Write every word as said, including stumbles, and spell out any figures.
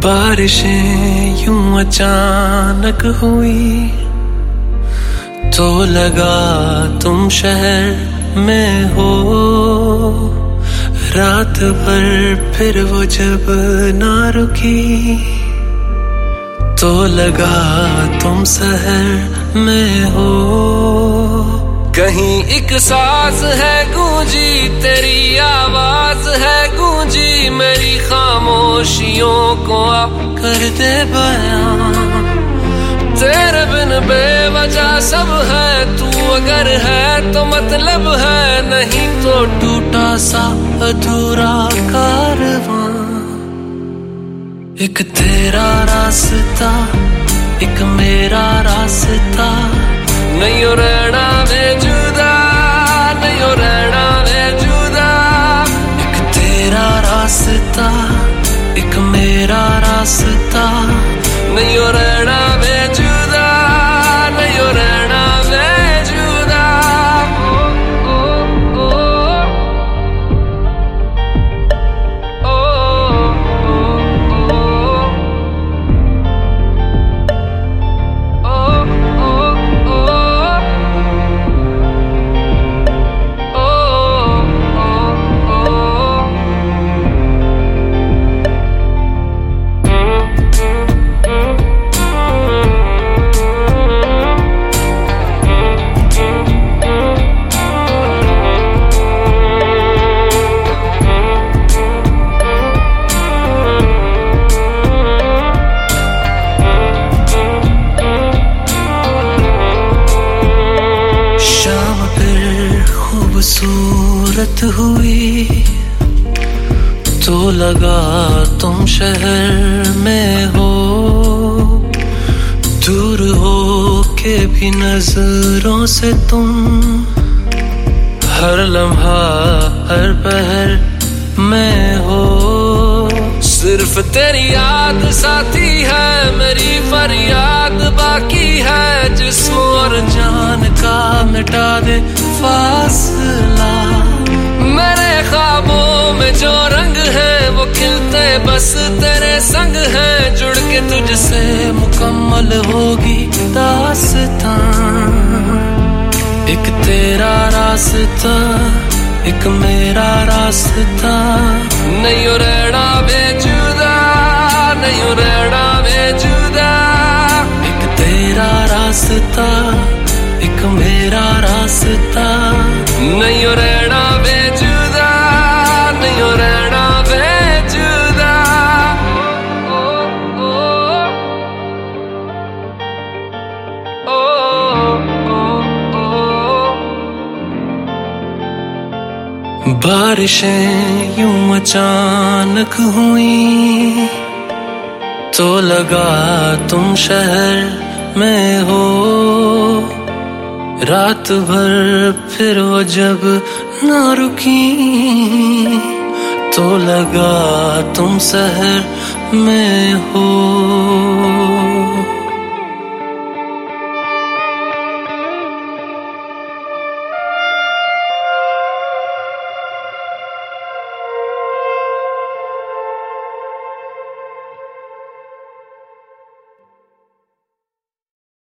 बारिशें यूं अचानक हुई तो लगा तुम शहर में हो। रात भर फिर वो जब ना रुकी तो लगा तुम शहर में हो। कहीं एक सांस है गूंजी तेरी आवाज है गूंजी मेरी खामोशियों को आ कर दे बयां। तेरे बिन बेवजह सब है तू अगर है तो मतलब है नहीं तो टूटा सा अधूरा कारवां। एक तेरा रास्ता एक मेरा रास्ता नहीं हो रहना वे जुदा नहीं हो रहना वे जुदा। एक तेरा रास्ता एक मेरा रास्ता नहीं हो रहना वे जुदा नहीं हो रहना वे जुदा। ओ, ओ, ओ, ओ, खूबसूरत हुई तो लगा तुम शहर में हो। दूर हो के भी नजरों से तुम हर लम्हा हर पहर में हो। सिर्फ तेरी याद साथी है मेरी फरियाद बाकी है जिस्म और जान का मिटा दे फासला। मेरे ख्वाबों में जो रंग है वो खिलते बस तेरे संग है जुड़ के तुझसे मुकम्मल होगी दास्तां। एक तेरा रास्ता एक मेरा रास्ता नहीं हो रहना बेजुदा नहीं हो रहना बेजुदा। एक तेरा रास्ता एक मेरा रास्ता नहीं हो रहना बेजुदा नहीं हो रहना बेजुदा। ओ, ओ, ओ, ओ, ओ। बारिशें यूं अचानक हुई तो लगा तुम शहर में हो। रात भर फिर वो जब ना रुकी तो लगा तुम शहर में हो।